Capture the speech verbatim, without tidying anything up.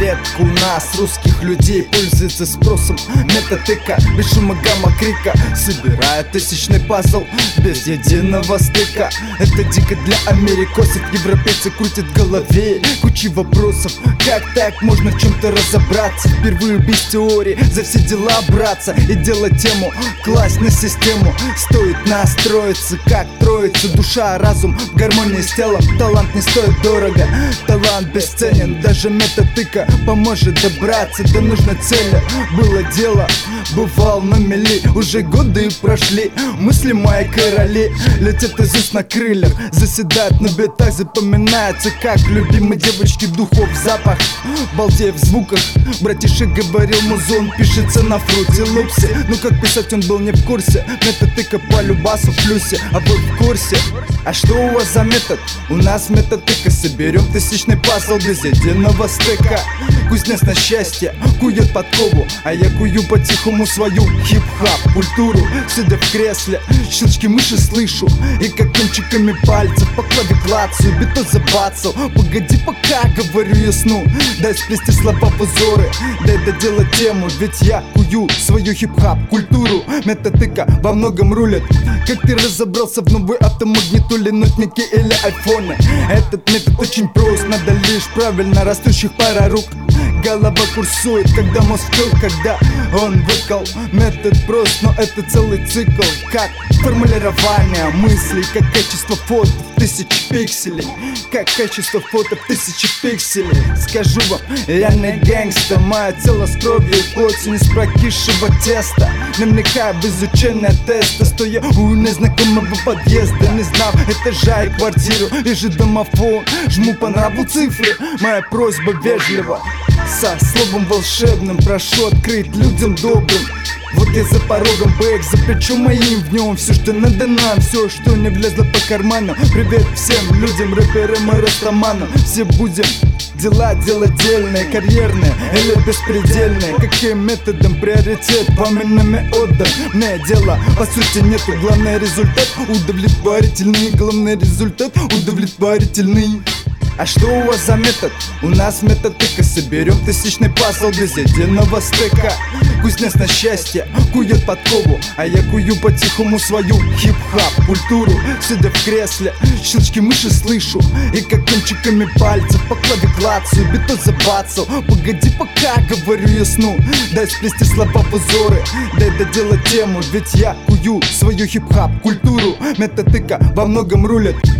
редко у нас, русских людей, пользуется спросом методика, без шума гамма крика, собирая тысячный пазл без единого стыка. Это дико для америкосов, европейцы крутят в голове кучи вопросов. Как так можно в чем-то разобраться? Впервые без теории за все дела браться и делать тему, класть на систему. Стоит настроиться, как троица, душа, разум в гармонии с телом. Талант не стоит дорого, талант бесценен, даже методика поможет добраться до нужной цели. Было дело, бывал на мели, уже годы прошли, мысли мои короли летят из уст на крыльях, заседают на битах, запоминается, как любимой девочки духов запах. Балдея в звуках, братишек говорил, музон пишется на фруте лупсе. Ну как писать, он был не в курсе, методика по любасу в плюсе, а вы в курсе? А что у вас за метод? У нас методика, соберем тысячный пазл без единого стыка. Кузнец на счастье кует подкову, а я кую по-тихому свою хип-хап культуру. Сидя в кресле, щелчки мыши слышу, и как кончиками пальцев по клаве клацаю, бетон забацал. Погоди, пока говорю я сну, дай сплести слова в узоры, дай доделать тему, ведь я кую свою хип-хап культуру. Методика во многом рулит. Как ты разобрался в новой автомагнитуле, нотники или айфоны? Этот метод очень прост, надо лишь правильно растущих пара рук. Голова курсует, когда мозг пыл, когда он выкал. Метод прост, но это целый цикл. Как формулирование мыслей, как качество фото в тысячи пикселей. Как качество фото в тысячи пикселей. Скажу вам, я не гэнгста, мое тело с кровью и плотью, не с прокисшего теста. Намекая в изучение теста, стоя у незнакомого подъезда, не знав этажа и квартиру, и же домофон. Жму по нраву цифры, моя просьба вежлива, со словом волшебным прошу открыть людям добрым. Вот я за порогом, бэк за плечом моим, в нем все, что надо нам, все, что не влезло по карманам. Привет всем людям, рэперам и растаманам. Все будем дела делать дельные, карьерные или беспредельные. Каким методом приоритет вам иными отдан? Мне дело по сути нету, главный результат удовлетворительный, главный результат удовлетворительный. А что у вас за метод? У нас методика, соберем тысячный пазл без единого стыка. Кузнец на счастье кует подкову, а я кую по-тихому свою хип-хап культуру. Сидя в кресле, щелчки мыши слышу, и как кончиками пальцев по клаве клацаю, бетон забацал. Погоди, пока говорю я сну, дай сплести слова в узоры, дай доделать тему, ведь я кую свою хип-хап культуру. Методика во многом рулит.